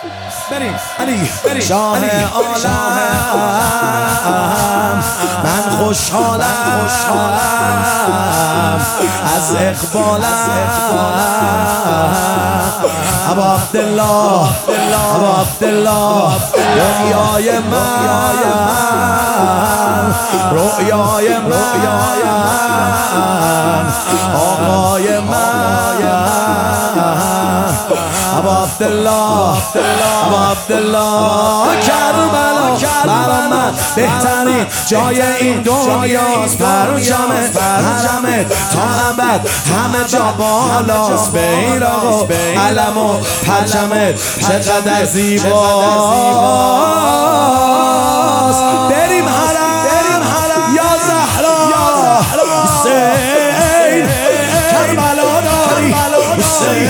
بریم شاه عالم من خوشحالم از اقبالم ابا عبدالله رویای من آقای من ابا عبدالله کربلا برا من بهترین جای این دنیاست پرچمت حرمت تا ابد همه جا بالاست بیرق و علم و پرچمت چقدر زیباست بریم حرم یا زهرا حسین کربلا داری حسین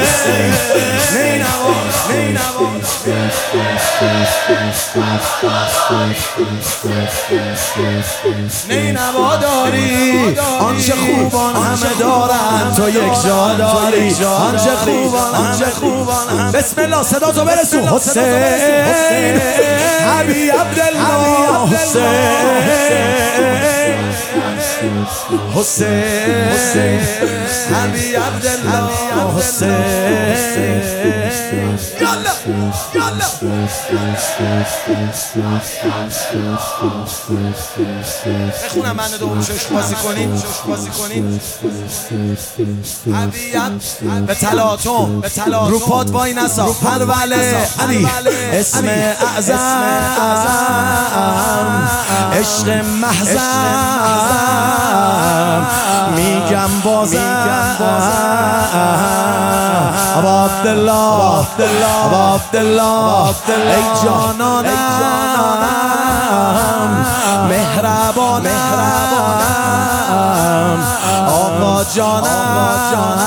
نینوا داری آنچه خوبان همه دارن تو یک جا داری آنچه خوبان بسم الله صدا تو برسون حسین حبیب عبدالله حسین حبیب عبدالله حسین یالا بخونم من دوم شش بازی کنیم حبیب به تلاطم رو پاد وای نسا پروله علی اسم اعظم عشق محزم میگم بازم ابا عبدالله ای جانانم مهربانم آقا جانم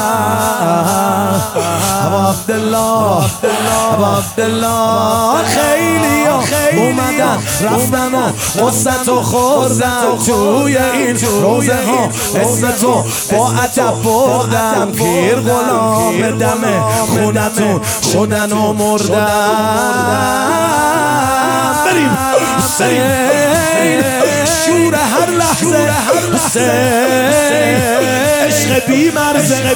ابا عبدالله خیلی اومدن رفتن و قصت و خوردن توی این روزه ها اسم تو با عجب بردن پیر غلام دم خونتون شدن و مردن بریم شور هر لحظه حسین عشق بی مرزه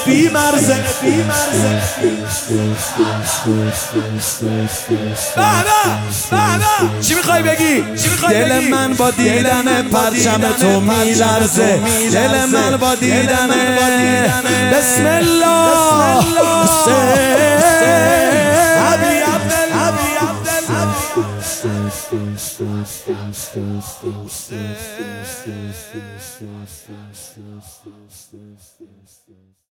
چی میخوای بگی؟ دل من با دیدن پرچم تو میلرزه دل من با دیدن بسم الله حسین